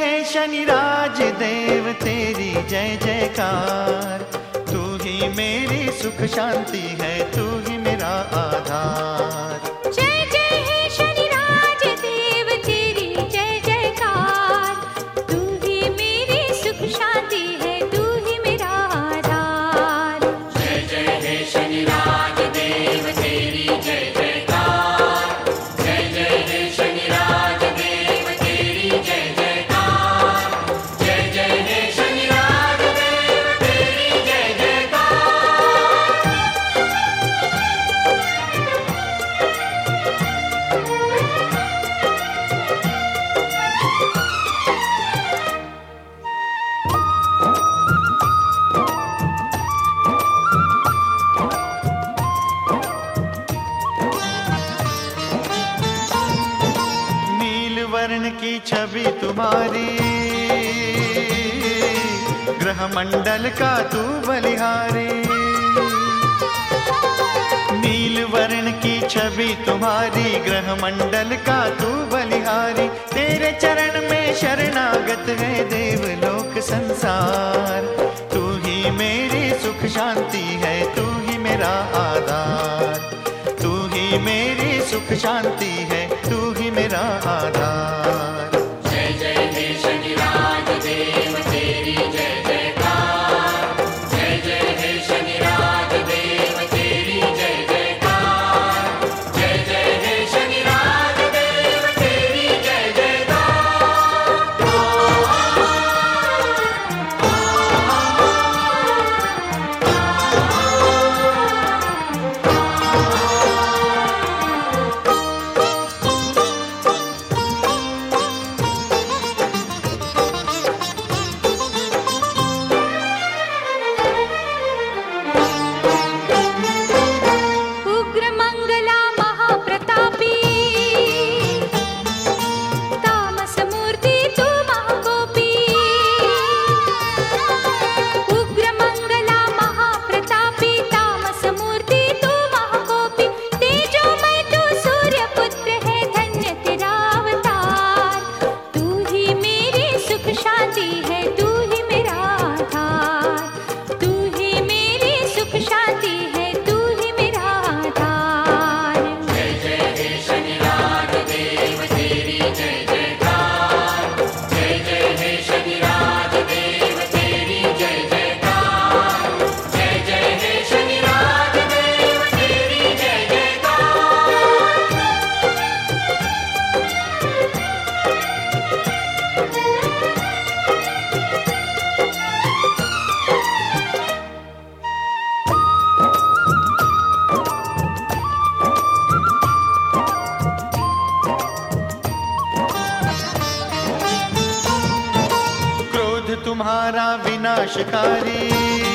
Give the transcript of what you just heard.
हे शनिराज देव तेरी जय जयकार। तू ही मेरी सुख शांति है, तू ही मेरा आधार। जय जय हे शनिराज देव तेरी जय जयकार। तू ही मेरी सुख शांति है, तू ही मेरा आधार। जय जय हे शनिराज देव तेरी जय जयकार। जय जय हे शनिराज देव तेरी जय जयकार। जय जय हे शनिराज देव तेरी जय जयकार। नील वर्ण की छवि तुम्हारी, ग्रह मंडल का तू बलिहारी। नील वर्ण की छवि तुम्हारी, ग्रह मंडल का तू बलिहारी। तेरे चरण में शरणागत है देवलोक संसार। तू ही मेरी सुख शांति है, तू ही मेरा आधार। तू ही मेरी सुख शांति है, तू ही मेरा आधार। जय जय हे शनिराज देव तेरी जय जयकार। जय जय हे शनिराज देव तेरी जय जयकार। जय जय हे शनिराज देव तेरी जय जयकार। उग्र मंगला महाप्रतापी, तामस मूर्ति तू महाकोपी। उग्र मंगला महाप्रतापी, तामस मूर्ति तू महाकोपी। तेजोमय तू सूर्य पुत्र है, धन्य तेरा अवतार। तू ही मेरी सुख शांति है, तू ही मेरा आधार। तू ही मेरी सुख शांति है, तू ही मेरा आधार। जय जय हे शनिराज देव तेरी जय जयकार। जय जय हे शनिराज देव तेरी जय जयकार। जय जय हे शनिराज देव तेरी जय जयकार। क्रोध तुम्हारा विनाशकारी,